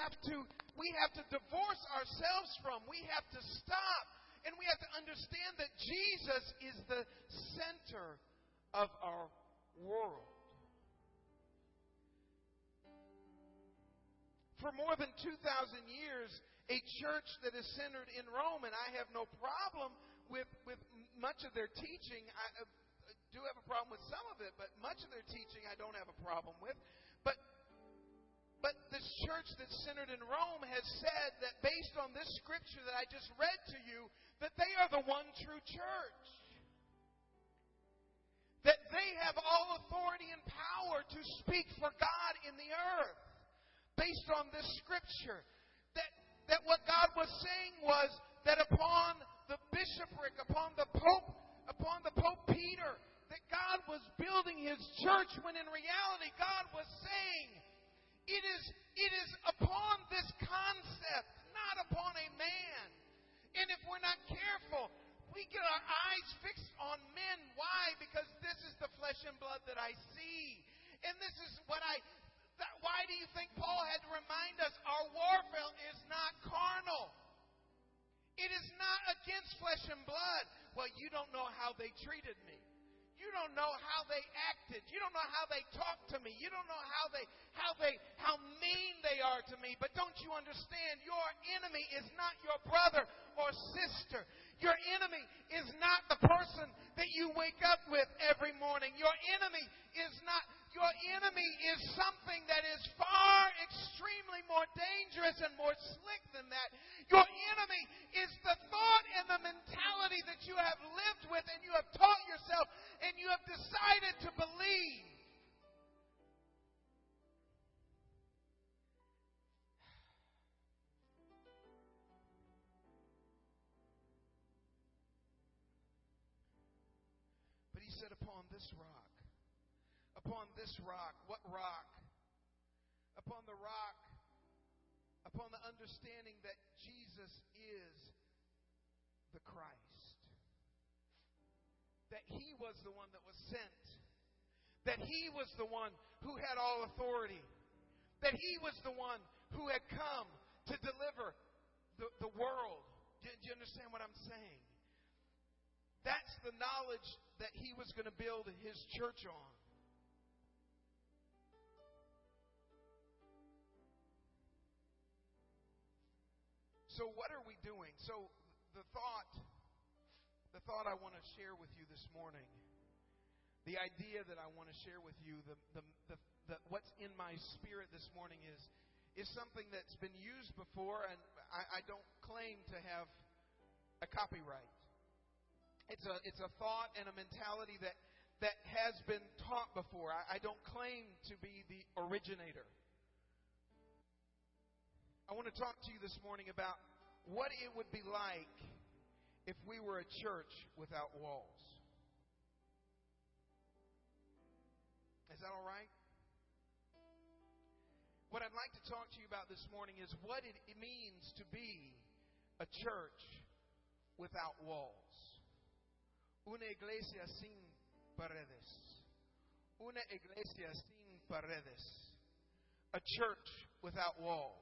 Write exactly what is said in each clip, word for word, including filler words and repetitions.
have to we have to divorce ourselves from. We have to stop, and we have to understand that Jesus is the center of our world. For more than two thousand years, a church that is centered in Rome, and I have no problem with, with much of their teaching. I, I do have a problem with some of it, but much of their teaching I don't have a problem with. But But this church that's centered in Rome has said that based on this scripture that I just read to you, that they are the one true church. That they have all authority and power to speak for God in the earth. Based on this scripture. That, that what God was saying was that upon the bishopric, upon the Pope, upon the Pope Peter, that God was building His church, when in reality God was saying, It is, it is upon this concept, not upon a man. And if we're not careful, we get our eyes fixed on men. Why? Because this is the flesh and blood that I see. And this is what I... That, why do you think Paul had to remind us our warfare is not carnal? It is not against flesh and blood. Well, you don't know how they treated me. You don't know how they acted. You don't know how they talked to me. You don't know how they, how they, how mean they are to me. But don't you understand? Your enemy is not your brother or sister. Your enemy is not the person that you wake up with every morning. Your enemy is not, your enemy is something that is far extremely more dangerous and more slick than that. Your enemy is the thought and the mentality that you have lived with and you have taught yourself and you have decided to believe. But he said, upon this rock, upon this rock, what rock? Upon the rock, upon the understanding that Jesus is the Christ. That He was the one that was sent. That He was the one who had all authority. That He was the one who had come to deliver the, the world. Do, do you understand what I'm saying? That's the knowledge that He was going to build His church on. So what are we doing? So the thought, the thought I want to share with you this morning, the idea that I want to share with you, the, the, the, the what's in my spirit this morning is, is something that's been used before, and I, I don't claim to have a copyright. It's a, it's a thought and a mentality that, that has been taught before. I, I don't claim to be the originator. I want to talk to you this morning about what it would be like if we were a church without walls. Is that all right? What I'd like to talk to you about this morning is what it means to be a church without walls. Una iglesia sin paredes. Una iglesia sin paredes. A church without walls.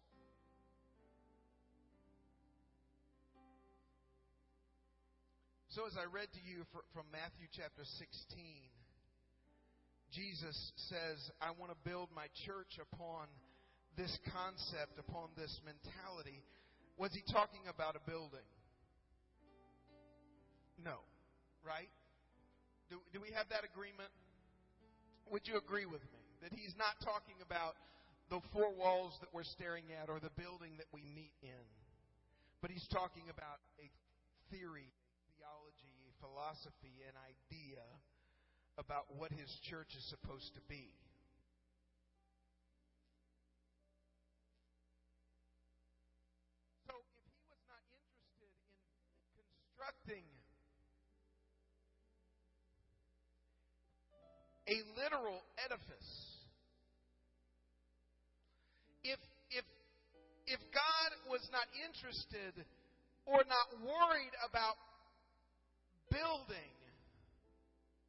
So as I read to you from Matthew chapter sixteen, Jesus says, I want to build my church upon this concept, upon this mentality. Was He talking about a building? No. Right? Do, do we have that agreement? Would you agree with me that He's not talking about the four walls that we're staring at or the building that we meet in? But He's talking about a theory, theology, a philosophy, an idea about what His church is supposed to be. So if He was not interested in constructing a literal edifice, if if if God was not interested or not worried about building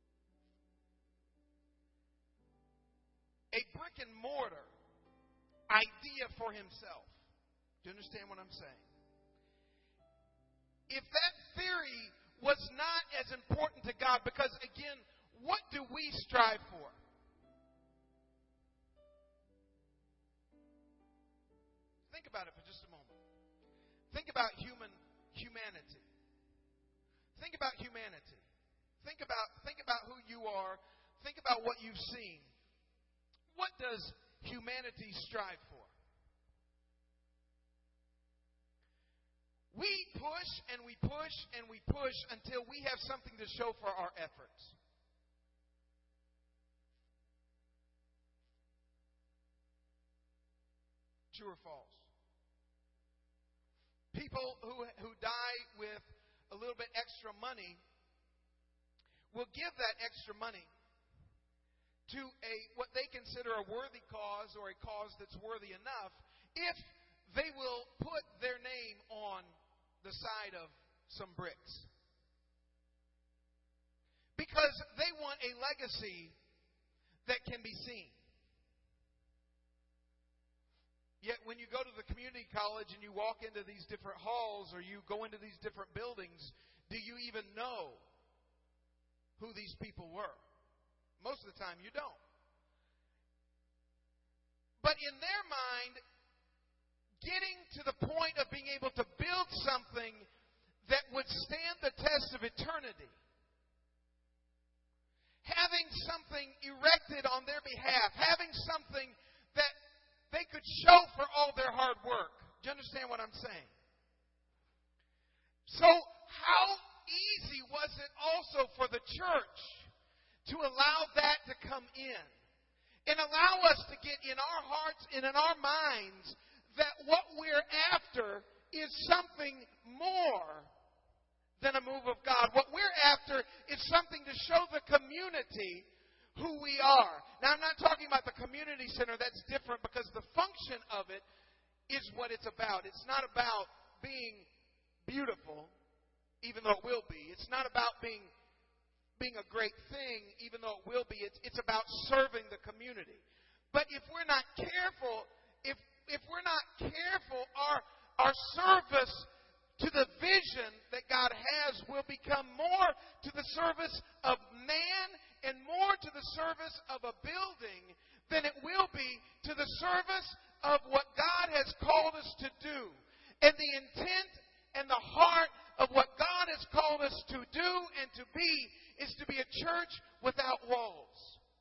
a brick and mortar, idea for himself. Do you understand what I'm saying? If that theory was not as important to God, because again, what do we strive for? Think about it for just a moment. Think about human humanity. Think about humanity. Think about think about who you are. Think about what you've seen. What does humanity strive for? We push and we push and we push until we have something to show for our efforts. True or false? People who who die with a little bit extra money will give that extra money to a what they consider a worthy cause or a cause that's worthy enough if they will put their name on the side of some bricks. Because they want a legacy that can be seen. Yet when you go to the community college and you walk into these different halls or you go into these different buildings, do you even know who these people were? Most of the time you don't. But in their mind, getting to the point of being able to build something that would stand the test of eternity, having something erected on their behalf, having something that they could show for all their hard work. Do you understand what I'm saying? So, how easy was it also for the church to allow that to come in and allow us to get in our hearts and in our minds that what we're after is something more than a move of God. What we're after is something to show the community who we are. Now, I'm not talking about the community center. That's different because the function of it is what it's about. It's not about being beautiful, even though it will be. It's not about being being a great thing, even though it will be. It's, it's about serving the community. But if we're not careful, if if we're not careful, our our service to the vision that God has will become more to the service of man and more to the service of a building than it will be to the service of what God has called us to do. And the intent and the heart of what God has called us to do and to be is to be a church without walls.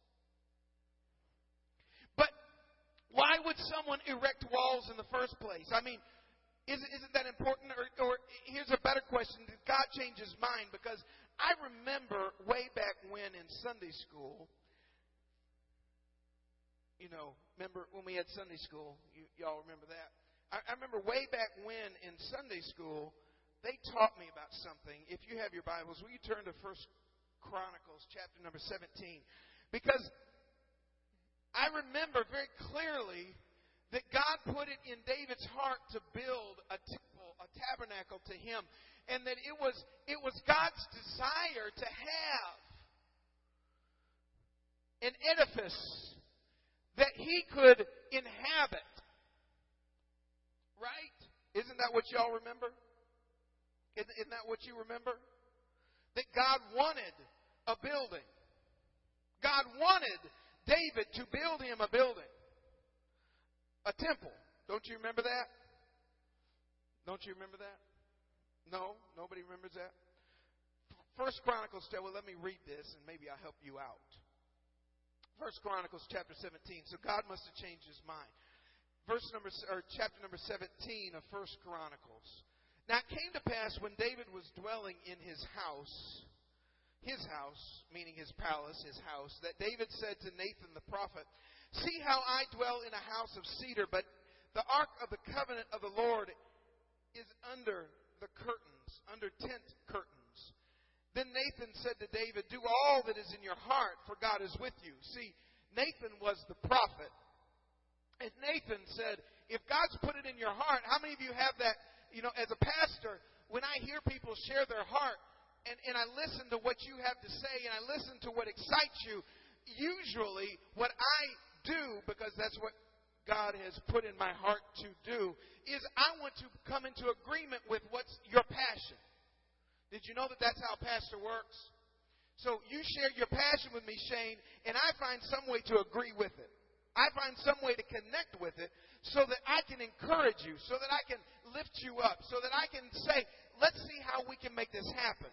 But why would someone erect walls in the first place? I mean, Isn't, isn't that important? Or, or here's a better question. Did God change his mind? Because I remember way back when in Sunday school, you know, remember when we had Sunday school? You, y'all remember that? I, I remember way back when in Sunday school, they taught me about something. If you have your Bibles, will you turn to First Chronicles chapter number seventeen? Because I remember very clearly that God put it in David's heart to build a temple, a tabernacle to him. And that it was it was God's desire to have an edifice that he could inhabit. Right? Isn't that what y'all remember? Isn't that what you remember? That God wanted a building. God wanted David to build him a building. A temple. Don't you remember that? Don't you remember that? No? Nobody remembers that? First Chronicles, well, let me read this and maybe I'll help you out. First Chronicles chapter seventeen. So God must have changed his mind. Verse number, or chapter number seventeen of First Chronicles. Now it came to pass when David was dwelling in his house, his house, meaning his palace, his house, that David said to Nathan the prophet, "See how I dwell in a house of cedar, but the ark of the covenant of the Lord is under the curtains, under tent curtains." Then Nathan said to David, "Do all that is in your heart, for God is with you." See, Nathan was the prophet. And Nathan said, if God's put it in your heart, how many of you have that, you know, as a pastor, when I hear people share their heart, and, and I listen to what you have to say, and I listen to what excites you, usually what I do, because that's what God has put in my heart to do is I want to come into agreement with what's your passion. Did you know that that's how a pastor works? So you share your passion with me, Shane, and I find some way to agree with it. I find some way to connect with it so that I can encourage you, so that I can lift you up, so that I can say, let's see how we can make this happen.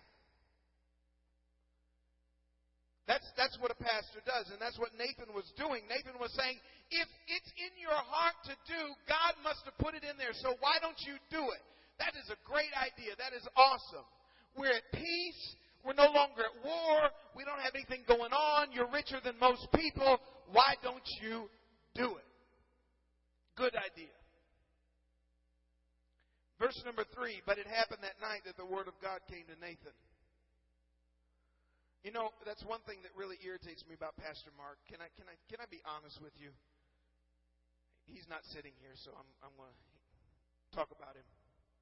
That's, that's what a pastor does, and that's what Nathan was doing. Nathan was saying, if it's in your heart to do, God must have put it in there, so why don't you do it? That is a great idea. That is awesome. We're at peace. We're no longer at war. We don't have anything going on. You're richer than most people. Why don't you do it? Good idea. Verse number three, but it happened that night that the word of God came to Nathan. You know, that's one thing that really irritates me about Pastor Mark. Can I can I can I be honest with you? He's not sitting here, so I'm I'm going to talk about him.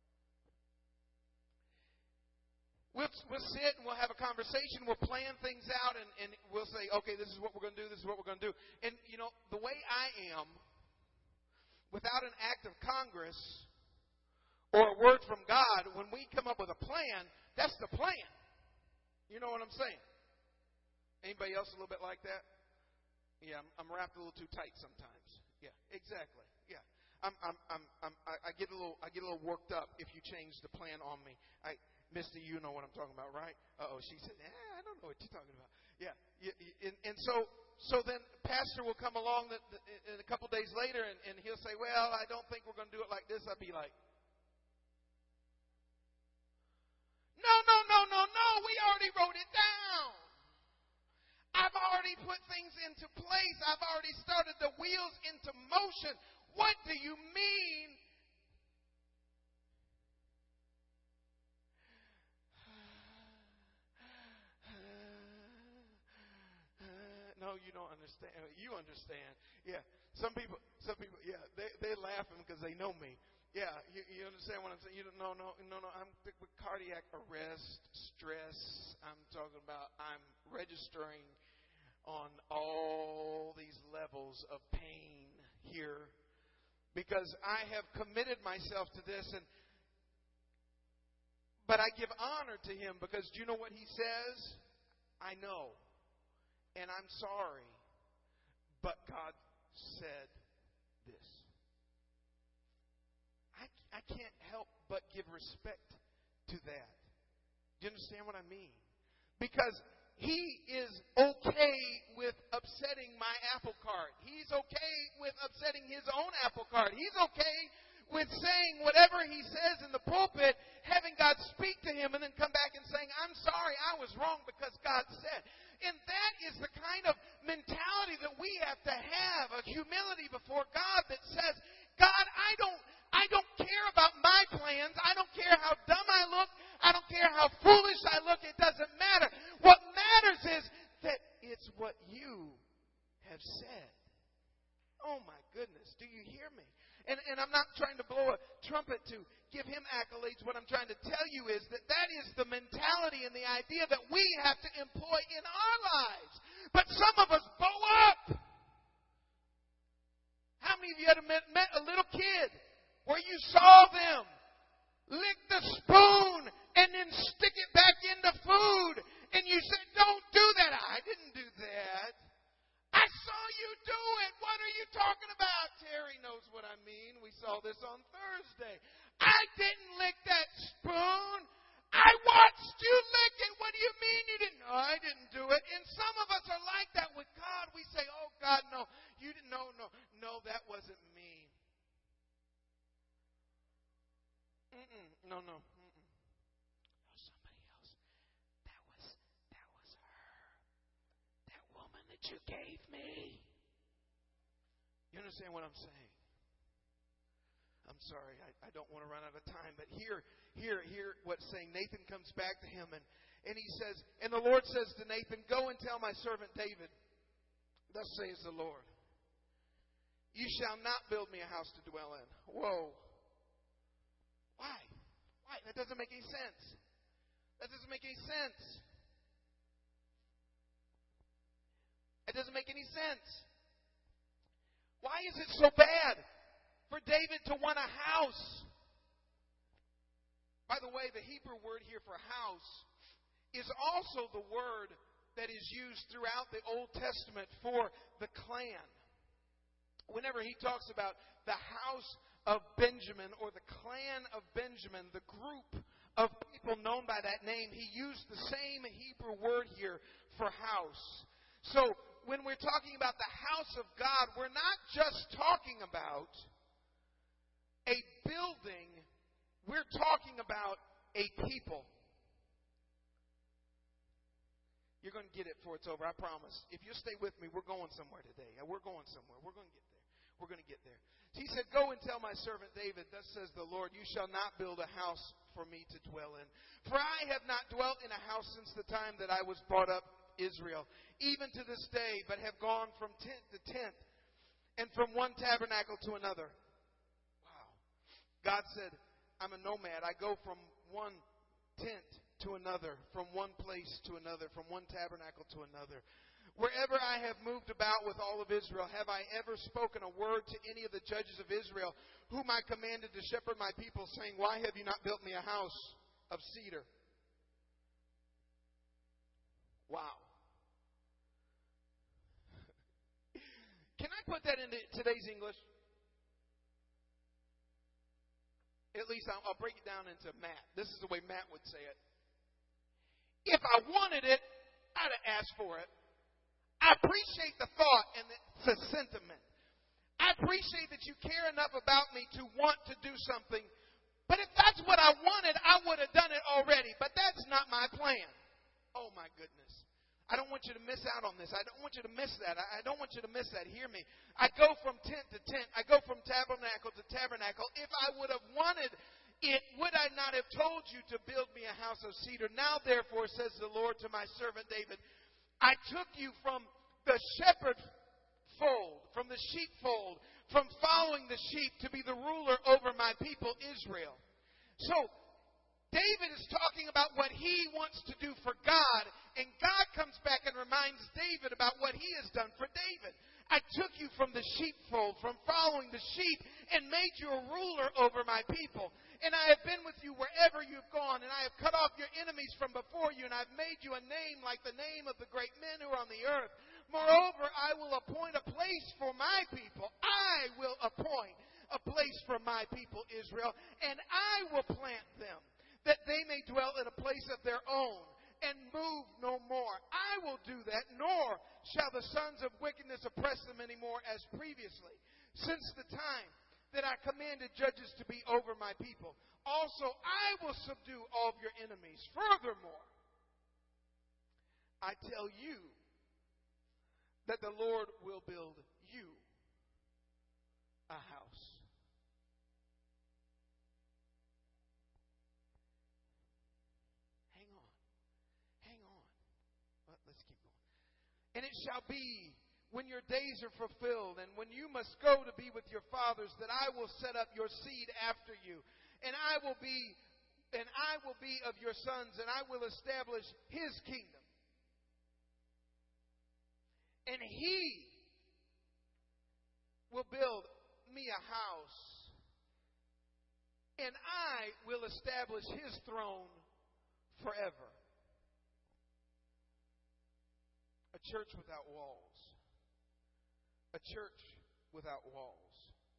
We'll we'll sit and we'll have a conversation. We'll plan things out, and, and we'll say, okay, this is what we're going to do. This is what we're going to do. And you know, the way I am, without an act of Congress or a word from God, when we come up with a plan, that's the plan. You know what I'm saying? Anybody else a little bit like that? Yeah, I'm, I'm wrapped a little too tight sometimes. Yeah, exactly. Yeah, I'm, I'm, I'm, I'm, I get a little, I get a little worked up if you change the plan on me. I, Misty, you know what I'm talking about, right? Uh oh, she said, eh, I don't know what you're talking about. Yeah, and, and so, so then Pastor will come along the, the, in a couple days later, and, and he'll say, well, I don't think we're going to do it like this. I'll be like, No, no, no, no, no. We already wrote it down. I've already put things into place. I've already started the wheels into motion. What do you mean? No, you don't understand. You understand. Yeah. Some people, some people, yeah, they, they're laughing because they know me. Yeah, you, you understand what I'm saying? You don't, no, no, no, no. I'm with cardiac arrest, stress. I'm talking about I'm registering on all these levels of pain here because I have committed myself to this. And but I give honor to him because do you know what he says? I know, and I'm sorry, but God said this. I, I can't help but give respect to that. Do you understand what I mean? Because he is okay with upsetting my apple cart. He's okay with upsetting his own apple cart. He's okay with saying whatever he says in the pulpit, having God speak to him and then come back and saying, I'm sorry, I was wrong because God said. And that is the kind of mentality that we have to have, a humility before God that says, God, I don't I don't care about my plans. I don't care how dumb I look. I don't care how foolish I look. It doesn't matter. What matters is that it's what you have said. Oh, my goodness. Do you hear me? And, and I'm not trying to blow a trumpet to give him accolades. What I'm trying to tell you is that that is the mentality and the idea that we have to employ in our lives. But some of us blow up. How many of you ever met, met a little kid where you saw them lick the spoon and then stick it back into food and you said, don't do that? I didn't do that. I saw you do it. What are you talking about? Terry knows what I mean. We saw this on Thursday. I didn't lick that spoon. I watched you lick it. What do you mean you didn't? No, I didn't do it. And some of us are like that with God. We say, oh, God, no. You didn't. No, no. No, that wasn't me. Mm-mm. No, no. Mm-mm. No, somebody else. That was, that was her. That woman that you gave me. You understand what I'm saying? I'm sorry, I, I don't want to run out of time, but here, here, here, what's saying, Nathan comes back to him, and, and he says, and the Lord says to Nathan, go and tell my servant David, thus says the Lord, you shall not build me a house to dwell in. Whoa. Why? Why? That doesn't make any sense. That doesn't make any sense. It doesn't make any sense. Why is it so bad for David to want a house? By the way, the Hebrew word here for house is also the word that is used throughout the Old Testament for the clan. Whenever he talks about the house of Benjamin or the clan of Benjamin, the group of people known by that name, he used the same Hebrew word here for house. So when we're talking about the house of God, we're not just talking about a building, we're talking about a people. You're going to get it before it's over, I promise. If you stay with me, we're going somewhere today. We're going somewhere. We're going to get there. We're going to get there. He said, go and tell my servant David, thus says the Lord, you shall not build a house for me to dwell in. For I have not dwelt in a house since the time that I was brought up Israel, even to this day, but have gone from tent to tent and from one tabernacle to another. Wow. God said, I'm a nomad. I go from one tent to another, from one place to another, from one tabernacle to another. Wherever I have moved about with all of Israel, have I ever spoken a word to any of the judges of Israel, whom I commanded to shepherd my people, saying, why have you not built me a house of cedar? Wow. Can I put that into today's English? At least I'll, I'll break it down into Matt. This is the way Matt would say it. If I wanted it, I'd have asked for it. I appreciate the thought and the sentiment. I appreciate that you care enough about me to want to do something. But if that's what I wanted, I would have done it already. But that's not my plan. Oh, my goodness. I don't want you to miss out on this. I don't want you to miss that. I don't want you to miss that. Hear me. I go from tent to tent. I go from tabernacle to tabernacle. If I would have wanted it, would I not have told you to build me a house of cedar? Now, therefore, says the Lord to my servant David, I took you from the shepherd fold, from the sheepfold, from following the sheep to be the ruler over my people Israel. So, David is talking about what he wants to do for God, and God comes back and reminds David about what he has done for David. I took you from the sheepfold, from following the sheep, and made you a ruler over my people. And I have been with you wherever you've gone, and I have cut off your enemies from before you, and I've made you a name like the name of the great men who are on the earth. Moreover, I will appoint a place for my people. I will appoint a place for my people Israel, and I will plant them, that they may dwell in a place of their own, and move no more. I will do that, nor shall the sons of wickedness oppress them anymore as previously, since the time that I commanded judges to be over my people. Also, I will subdue all of your enemies. Furthermore, I tell you that the Lord will build you a house. Hang on. Hang on. Let's keep going. And it shall be, when your days are fulfilled, and when you must go to be with your fathers, that I will set up your seed after you, and I will be, and I will be of your sons, and I will establish his kingdom. And he will build me a house, and I will establish his throne forever. A church without walls. A church without walls.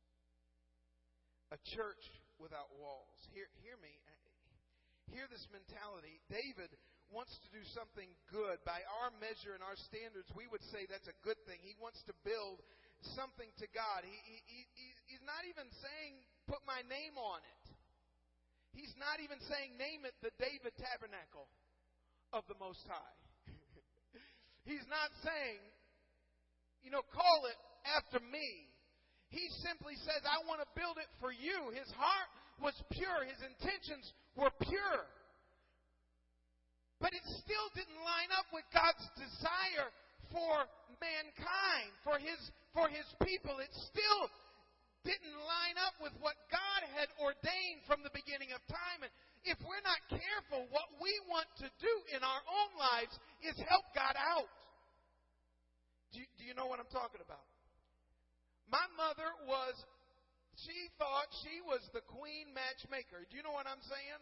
A church without walls. Hear, hear me. Hear this mentality. David wants to do something good. By our measure and our standards, we would say that's a good thing. He wants to build something to God. He, he, he, he's not even saying, put my name on it. He's not even saying, name it the David Tabernacle of the Most High. He's not saying, you know, call it after me. He simply says, I want to build it for you. His heart was pure. His intentions were pure. But it still didn't line up with God's desire for mankind, for his, for his people. It still didn't line up with what God had ordained from the beginning of time. And if we're not careful, what we want to do in our own lives is help God out. Do you, do you know what I'm talking about? My mother was, she thought she was the queen matchmaker. Do you know what I'm saying?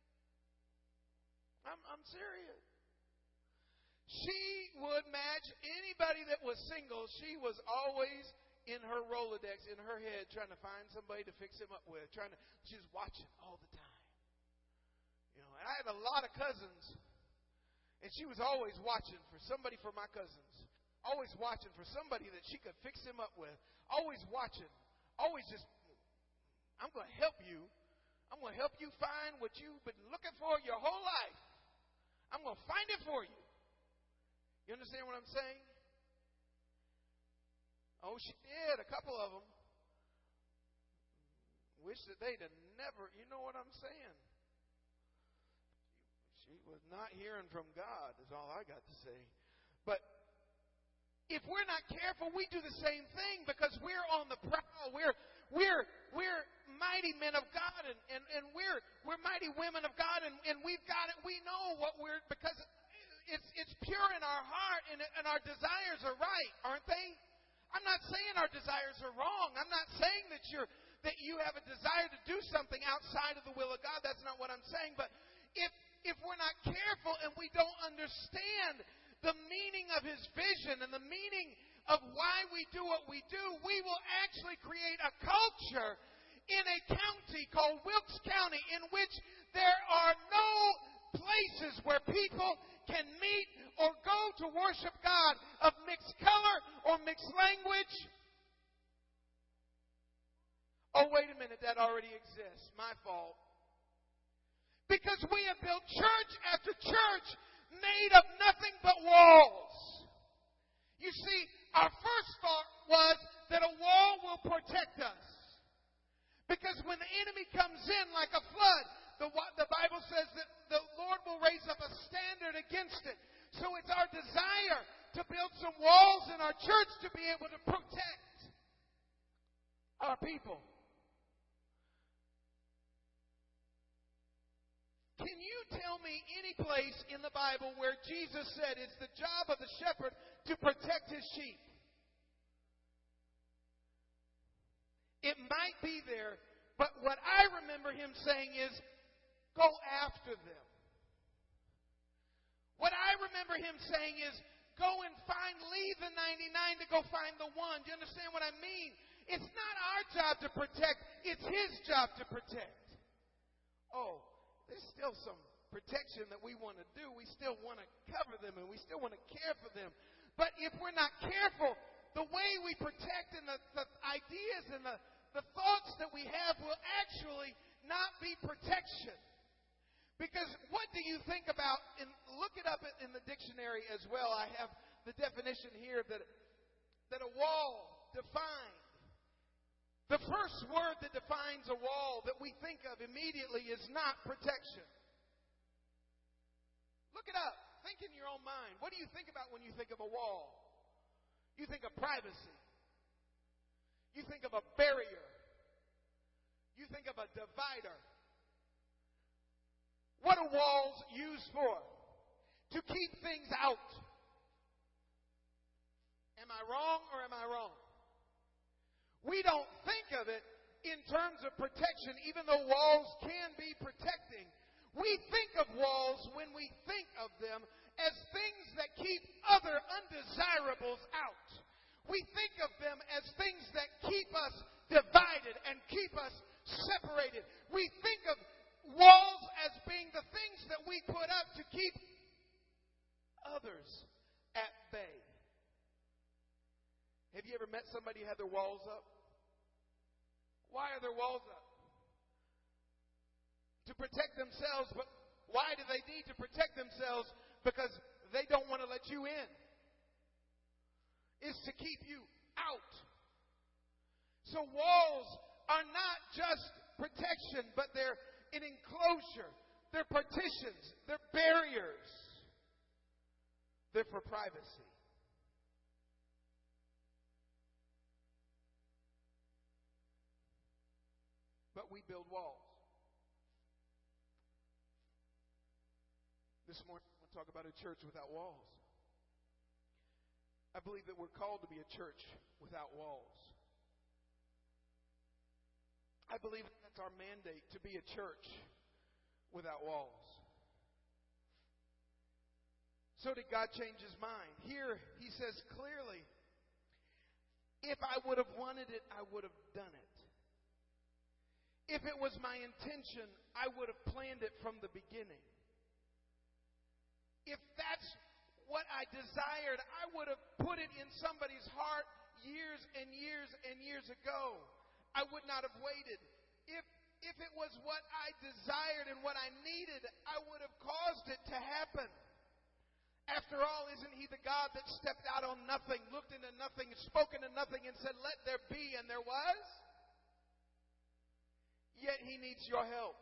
I'm, I'm serious. She would match anybody that was single. She was always in her Rolodex, in her head, trying to find somebody to fix him up with. Trying to, she's watching all the time. You know, and I had a lot of cousins, and she was always watching for somebody for my cousins. Always watching for somebody that she could fix him up with. Always watching. Always just, I'm going to help you. I'm going to help you find what you've been looking for your whole life. I'm going to find it for you. You understand what I'm saying? Oh, she did. A couple of them. Wish that they'd have never, you know what I'm saying? She, she was not hearing from God, is all I got to say. But if we're not careful, we do the same thing because we're on the prowl. We're we're we're mighty men of God, and, and, and we're we're mighty women of God, and, and we've got it. We know what we're, because it's it's pure in our heart, and, and our desires are right, aren't they? I'm not saying our desires are wrong. I'm not saying that you're that you have a desire to do something outside of the will of God. That's not what I'm saying. But if if we're not careful and we don't understand the meaning of His vision and the meaning of why we do what we do, we will actually create a culture in a county called Wilkes County in which there are no places where people can meet or go to worship God of mixed color or mixed language. Oh, wait a minute, that already exists. My fault. Because we have built church after church made of nothing but walls. You see, our first thought was that a wall will protect us. Because when the enemy comes in like a flood, the, the Bible says that the Lord will raise up a standard against it. So it's our desire to build some walls in our church to be able to protect our people. Can you tell me any place in the Bible where Jesus said it's the job of the shepherd to protect his sheep? It might be there, but what I remember him saying is, go after them. What I remember him saying is, go and find, leave the ninety-nine to go find the one. Do you understand what I mean? It's not our job to protect, it's his job to protect. Oh, there's still some protection that we want to do. We still want to cover them and we still want to care for them. But if we're not careful, the way we protect and the, the ideas and the, the thoughts that we have will actually not be protection. Because what do you think about, and look it up in the dictionary as well. I have the definition here that, that a wall defined. The first word that defines a wall that we think of immediately is not protection. Look it up. Think in your own mind. What do you think about when you think of a wall? You think of privacy. You think of a barrier. You think of a divider. What are walls used for? To keep things out. Am I wrong or am I wrong? We don't think of it in terms of protection, even though walls can be protecting. We think of walls when we think of them as things that keep other undesirables out. We think of them as things that keep us divided and keep us separated. We think of walls as being the things that we put up to keep others at bay. Have you ever met somebody who had their walls up? Why are their walls up? To protect themselves, but why do they need to protect themselves? Because they don't want to let you in. It's to keep you out. So walls are not just protection, but they're an enclosure. They're partitions. They're barriers. They're for privacy. But we build walls. This morning, I want to talk about a church without walls. I believe that we're called to be a church without walls. I believe that's our mandate, to be a church without walls. So did God change His mind? Here He says clearly, if I would have wanted it, I would have done it. If it was my intention, I would have planned it from the beginning. If that's what I desired, I would have put it in somebody's heart years and years and years ago. I would not have waited. If if it was what I desired and what I needed, I would have caused it to happen. After all, isn't He the God that stepped out on nothing, looked into nothing, spoke into nothing, and said, "Let there be," and there was? Yet He needs your help.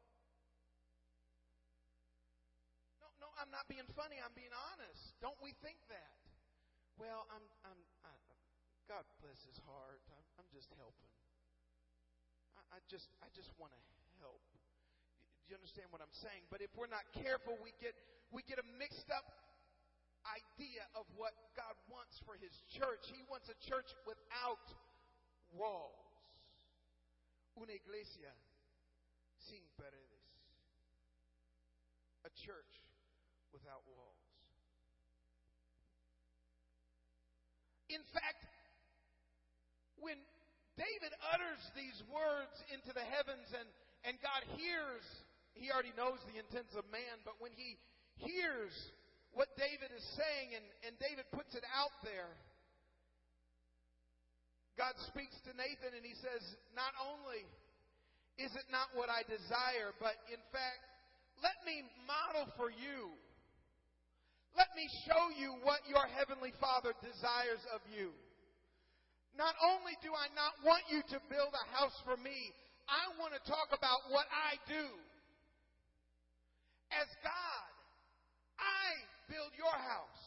No, no, I'm not being funny. I'm being honest. Don't we think that? Well, I'm, I'm, I, God bless His heart. I'm, I'm just helping. I, I just, I just want to help. Do you understand what I'm saying? But if we're not careful, we get, we get a mixed up idea of what God wants for His church. He wants a church without walls. Una iglesia sin paredes. A church without walls. In fact, when David utters these words into the heavens and, and God hears, He already knows the intents of man, but when He hears what David is saying and, and David puts it out there, God speaks to Nathan and He says, not only is it not what I desire, but in fact, let me model for you. Let me show you what your Heavenly Father desires of you. Not only do I not want you to build a house for me, I want to talk about what I do. As God, I build your house.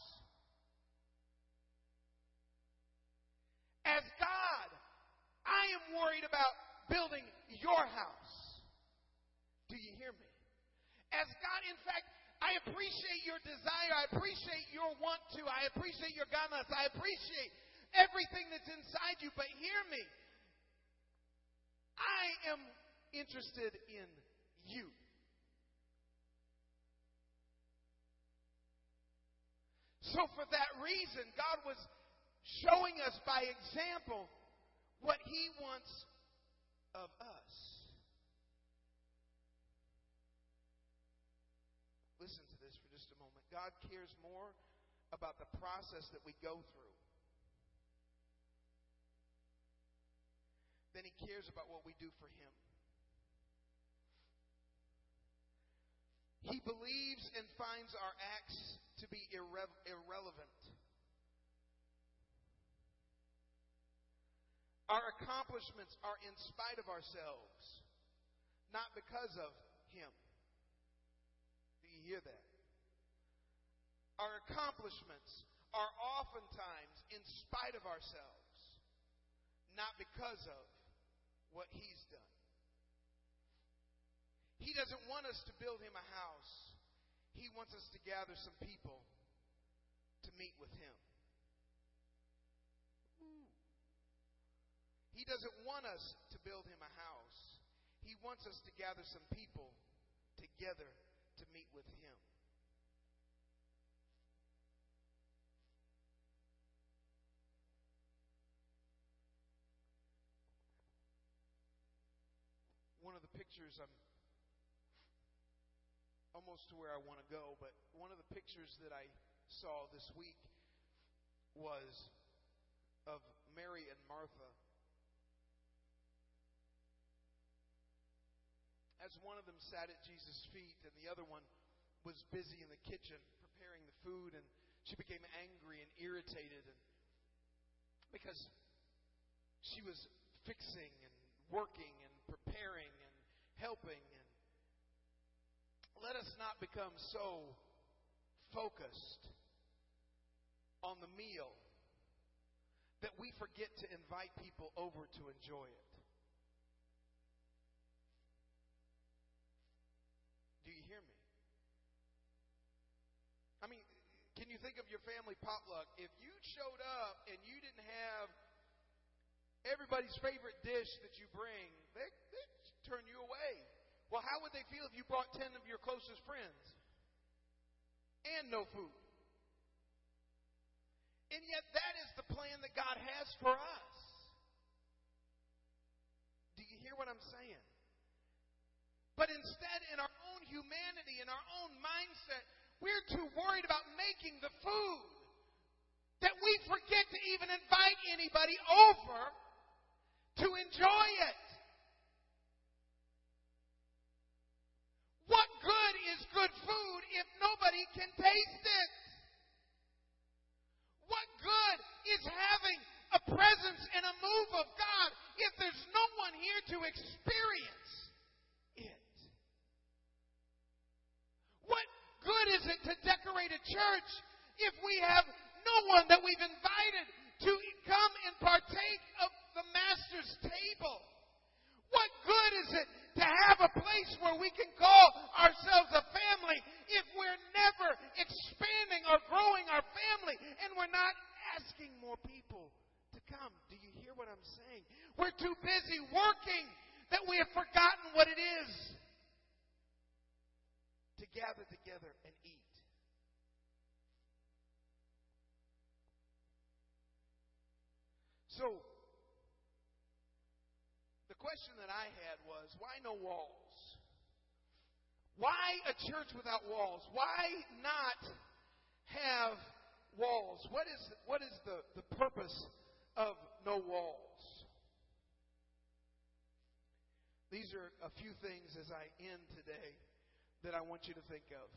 As God, I am worried about building your house. Do you hear me? As God, in fact, I appreciate your desire. I appreciate your want to. I appreciate your ganas. I appreciate everything that's inside you. But hear me. I am interested in you. So for that reason, God was showing us by example what He wants of us. Listen to this for just a moment. God cares more about the process that we go through than He cares about what we do for Him. He believes and finds our acts to be irre- irrelevant. Our accomplishments are in spite of ourselves, not because of Him. Do you hear that? Our accomplishments are oftentimes in spite of ourselves, not because of what He's done. He doesn't want us to build Him a house. He wants us to gather some people to meet with Him. He doesn't want us to build Him a house. He wants us to gather some people together to meet with Him. One of the pictures, I'm almost to where I want to go, but one of the pictures that I saw this week was of Mary and Martha. As one of them sat at Jesus' feet and the other one was busy in the kitchen preparing the food, and she became angry and irritated and because she was fixing and working and preparing and helping. And let us not become so focused on the meal that we forget to invite people over to enjoy it. Do you hear me? I mean, can you think of your family potluck? If you showed up and you didn't have everybody's favorite dish that you bring, they, they turn you away. Well, how would they feel if you brought ten of your closest friends and no food? And yet that is the plan that God has for us. Do you hear what I'm saying? But instead, in our own humanity, in our own mindset, we're too worried about making the food that we forget to even invite anybody over to enjoy it. What good is good food if nobody can taste it? What good is having a presence and a move of God if there's no one here to experience it? What good is it to decorate a church if we have no one that we've invited to come and partake of the Master's table? What good is it to have a place where we can call ourselves a family if we're never expanding or growing our family and we're not asking more people to come? Do you hear what I'm saying? We're too busy working that we have forgotten what it is to gather together and eat. So, the question that I had was, why no walls? Why a church without walls? Why not have walls? What is, what is the, the purpose of no walls? These are a few things as I end today that I want you to think of.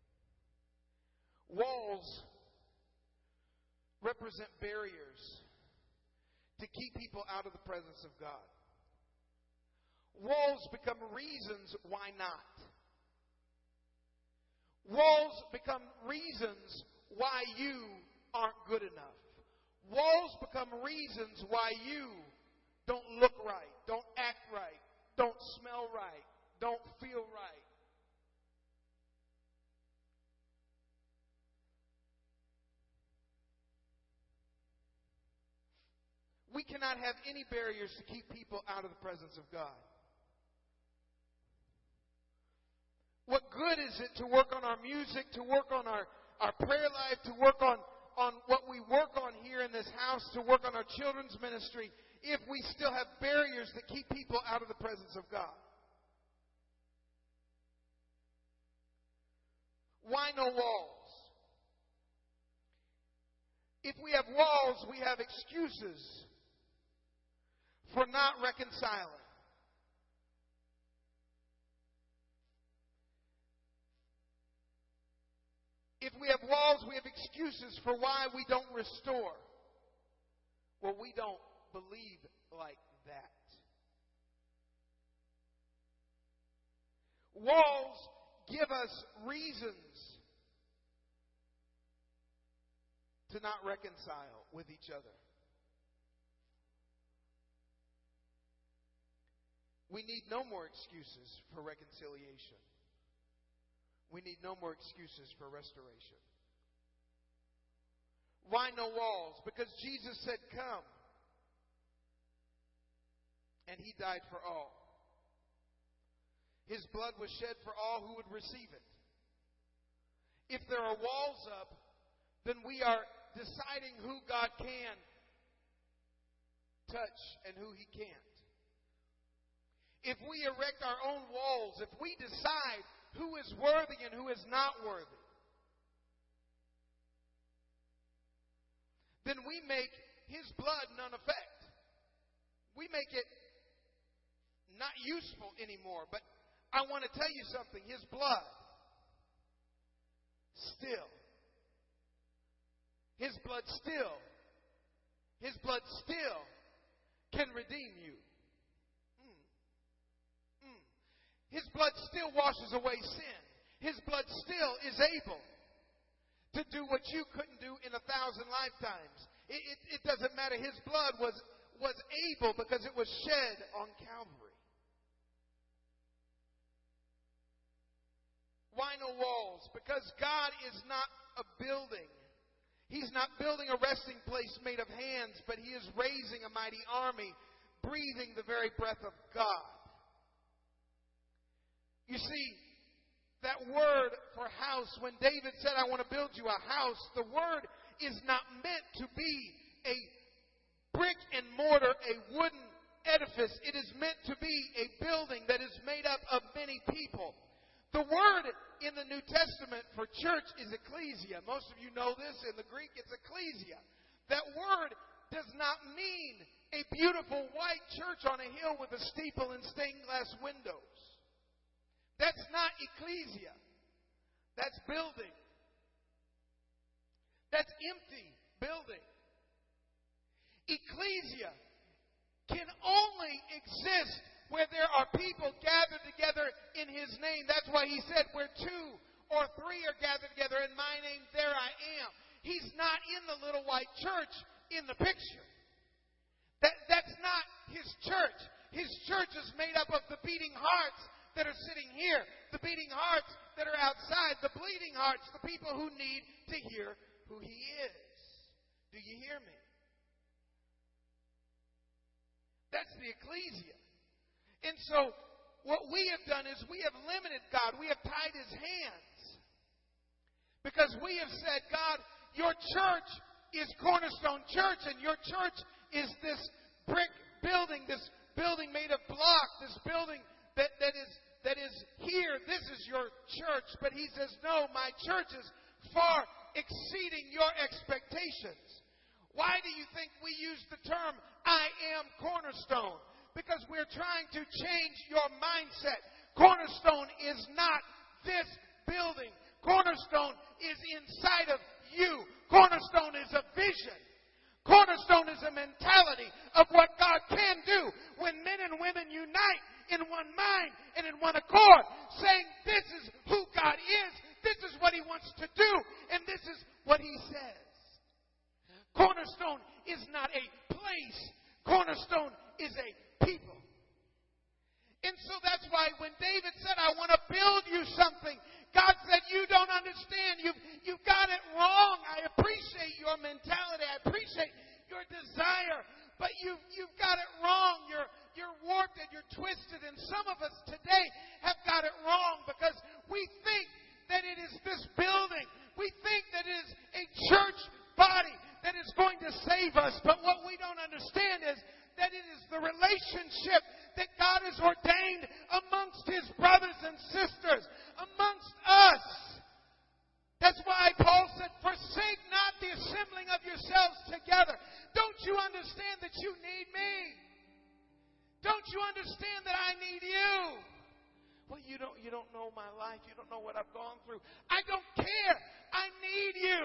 Walls represent barriers to keep people out of the presence of God. Walls become reasons why not. Walls become reasons why you aren't good enough. Walls become reasons why you don't look right, don't act right, don't smell right, don't feel right. We cannot have any barriers to keep people out of the presence of God. What good is it to work on our music, to work on our, our prayer life, to work on, on what we work on here in this house, to work on our children's ministry, if we still have barriers that keep people out of the presence of God? Why no walls? If we have walls, we have excuses for not reconciling. If we have walls, we have excuses for why we don't restore. Well, we don't believe like that. Walls give us reasons to not reconcile with each other. We need no more excuses for reconciliation. We need no more excuses for restoration. Why no walls? Because Jesus said, "Come." And He died for all. His blood was shed for all who would receive it. If there are walls up, then we are deciding who God can touch and who He can't. If we erect our own walls, if we decide who is worthy and who is not worthy, then we make His blood none effect. We make it not useful anymore. But I want to tell you something. His blood still, His blood still, His blood still can redeem you. His blood still washes away sin. His blood still is able to do what you couldn't do in a thousand lifetimes. It, it, it doesn't matter. His blood was, was able because it was shed on Calvary. Why no walls? Because God is not a building. He's not building a resting place made of hands, but He is raising a mighty army, breathing the very breath of God. You see, that word for house, when David said, I want to build you a house, the word is not meant to be a brick and mortar, a wooden edifice. It is meant to be a building that is made up of many people. The word in the New Testament for church is ecclesia. Most of you know this. In the Greek, it's ecclesia. That word does not mean a beautiful white church on a hill with a steeple and stained glass windows. That's not ecclesia. That's building. That's empty building. Ecclesia can only exist where there are people gathered together in His name. That's why He said, where two or three are gathered together in my name, there I am. He's not in the little white church in the picture. That, that's not His church. His church is made up of the beating hearts that are sitting here, the beating hearts that are outside, the bleeding hearts, the people who need to hear who He is. Do you hear me? That's the ecclesia. And so, what we have done is we have limited God. We have tied His hands. Because we have said, God, your church is Cornerstone Church, and your church is this brick building, this building made of block, this building that, that is that is here. This is your church. But He says, no, my church is far exceeding your expectations. Why do you think we use the term, I am Cornerstone? Because we're trying to change your mindset. Cornerstone is not this building. Cornerstone is inside of you. Cornerstone is a vision. Cornerstone is a mentality of what God can do when men and women unite in one mind and in one accord, saying this is who God is, this is what He wants to do, and this is what He says. Cornerstone is not a place. Cornerstone is a people. And so that's why when David said, I want to build you something, God said, you don't understand. You've, you've got it wrong. I appreciate your mentality. I appreciate your desire. But you've, you've got it wrong. You're, you're warped and you're twisted. And some of us today have got it wrong because we think that it is this building. We think that it is a church body that is going to save us. But what we don't understand is that it is the relationship that God has ordained amongst His brothers and sisters, amongst us. That's why Paul said, forsake not the assembling of yourselves together. Don't you understand that you need me? Don't you understand that I need you? Well, you don't, you don't know my life. You don't know what I've gone through. I don't care. I need you.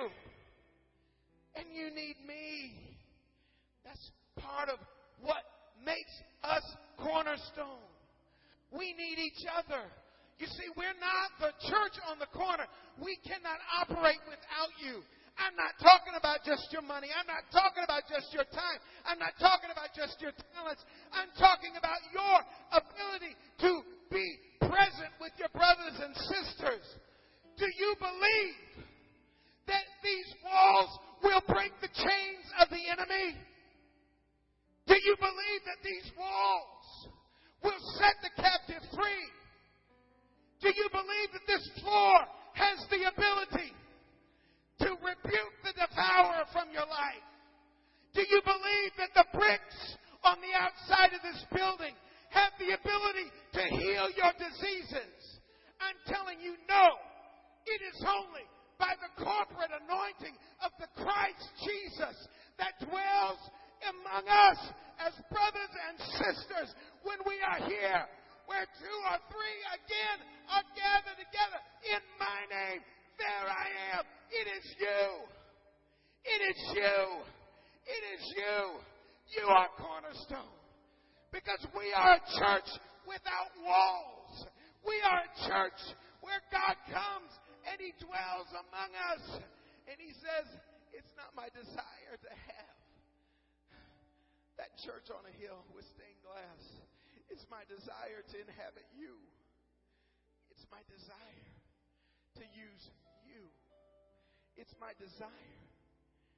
And you need me. That's part of what makes us Cornerstone. We need each other. You see, we're not the church on the corner. We cannot operate without you. I'm not talking about just your money. I'm not talking about just your time. I'm not talking about just your talents. I'm talking about your ability to be present with your brothers and sisters. Do you believe that these walls will break the chains of the enemy? Do you believe that these walls will set the captive free? Do you believe that this floor has the ability to rebuke the devourer from your life? Do you believe that the bricks on the outside of this building have the ability to heal your diseases? I'm telling you, no. It is only by the corporate anointing of the Christ Jesus that dwells among us as brothers and sisters when we are here, where two or three again are gathered together in my name. There I am. It is you. It is you. It is you. You are Cornerstone. Because we are a church without walls. We are a church where God comes and He dwells among us. And He says, it's not my desire to have that church on a hill with stained glass. It's my desire to inhabit you. It's my desire to use you. It's my desire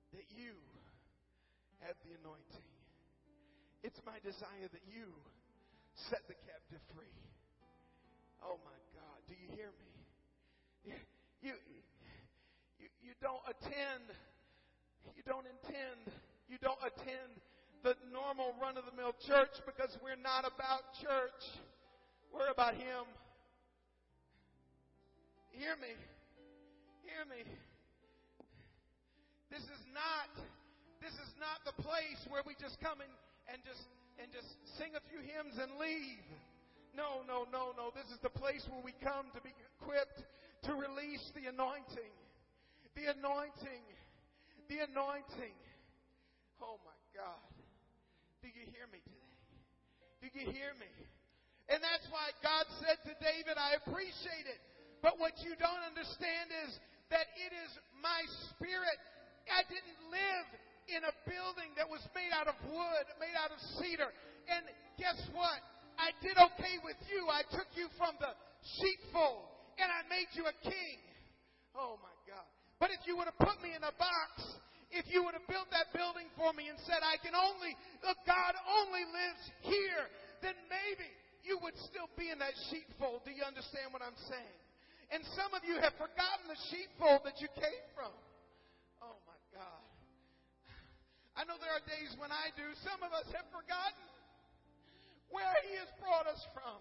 that you have the anointing. It's my desire that you set the captive free. Oh my God, do you hear me? You, you, you, you don't attend, you don't intend, you don't attend the normal run-of-the-mill church because we're not about church. We're about Him. Hear me. Hear me. This is not, this is not the place where we just come in and just and just sing a few hymns and leave. No, no, no, no. This is the place where we come to be equipped to release the anointing. The anointing. The anointing. Oh my God. Do you hear me today? Do you hear me? And that's why God said to David, I appreciate it. But what you don't understand is that it is my spirit. I didn't live in a building that was made out of wood, made out of cedar. And guess what? I did okay with you. I took you from the sheepfold and I made you a king. Oh my God. But if you would have put me in a box, if you would have built that building for me and said, I can only, look, God only lives here, then maybe you would still be in that sheepfold. Do you understand what I'm saying? And some of you have forgotten the sheepfold that you came from. Oh my God. I know there are days when I do. Some of us have forgotten where He has brought us from.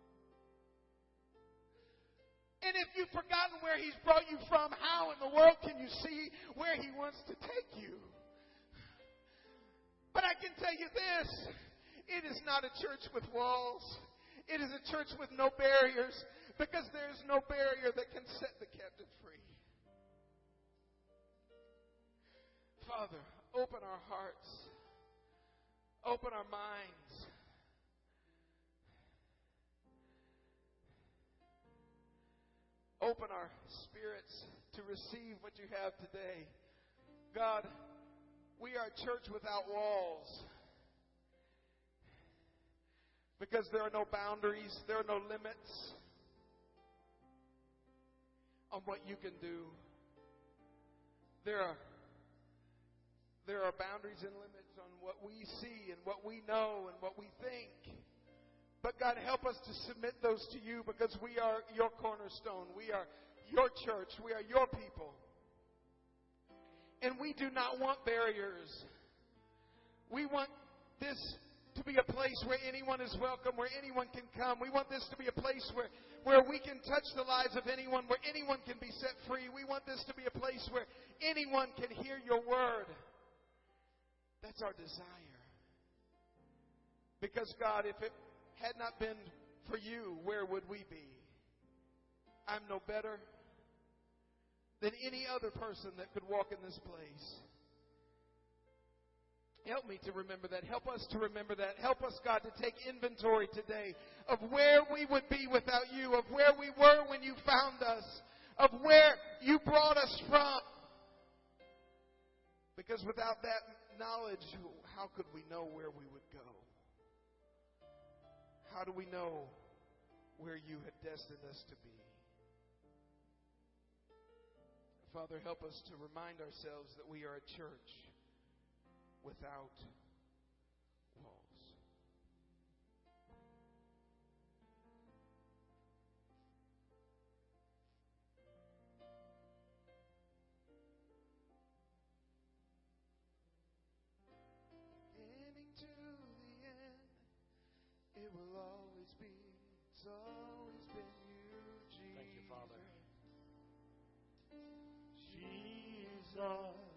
And if you've forgotten where He's brought you from, how in the world can you see where He wants to take you? But I can tell you this. It is not a church with walls. It is a church with no barriers, because there is no barrier that can set the captive free. Father, open our hearts. Open our minds. Open our spirits to receive what you have today. God, we are a church without walls. Because there are no boundaries, there are no limits on what you can do. There are There are boundaries and limits on what we see and what we know and what we think. But God, help us to submit those to you, because we are your cornerstone. We are your church. We are your people. And we do not want barriers. We want this to be a place where anyone is welcome, where anyone can come. We want this to be a place where, where we can touch the lives of anyone, where anyone can be set free. We want this to be a place where anyone can hear your word. That's our desire. Because, God, if it had not been for you, where would we be? I'm no better than any other person that could walk in this place. Help me to remember that. Help us to remember that. Help us, God, to take inventory today of where we would be without you, of where we were when you found us, of where you brought us from. Because without that knowledge, how could we know where we would go? How do we know where you had destined us to be? Father, help us to remind ourselves that we are a church without walls. Getting to the end, it will always be, it's always been you, Jesus. Thank you, Father. Jesus.